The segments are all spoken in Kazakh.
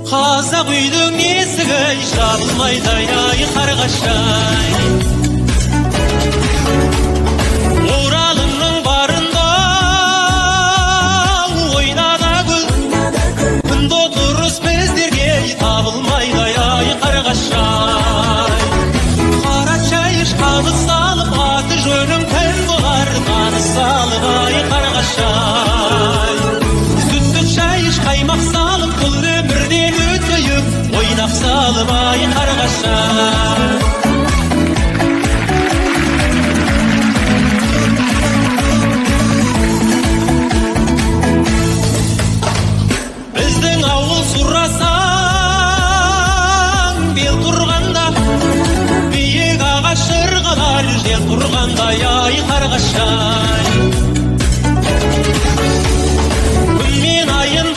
Қазақ үйдің есігі жабылмайды ай қарғашай. Оралымның барында ойнада гүл, күнді дұрыс біздерге табылмайды ай қарғашай. Қара шай ішқаны салып, аты жөнің кім болар, таныс салып ай қарғашай. Сүтті шай іш қаймақ салып, бұл өмірден өтейік, ойнақ салып ай қарғашай. Біздің ауыл сұрасаң, бел тұрғанда, биік ағаш ырғалар, жел тұрғандай ай қарғашай. Күн мен айын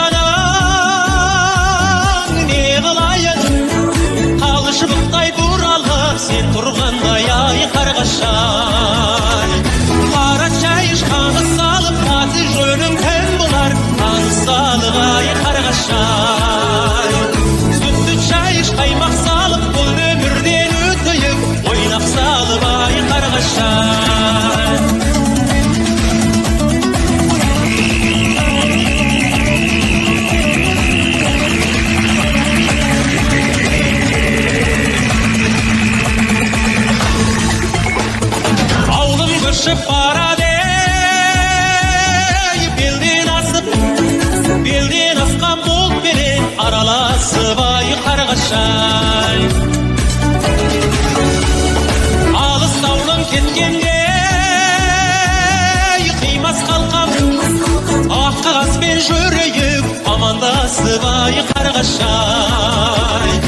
басқадан не қылайын, қалыш бұқтай бұралып, сен тұрғандай ай қарғашай. Қара шай ішқаны салып, аты жөнің кім болар, таныс салып ай қарғашай. Сүтті шай іш қаймақ салып, бұл өмірден өтейік, ойнақ салып ай қарғашай. Ауылым көшіп барады, белден асып, белден асқан бұлтпенен араласып ай қарғашай. Алыс ауылым кеткенде қимас қалқам, ақ қағазбен жүрейік, амандасып ай қарғашай.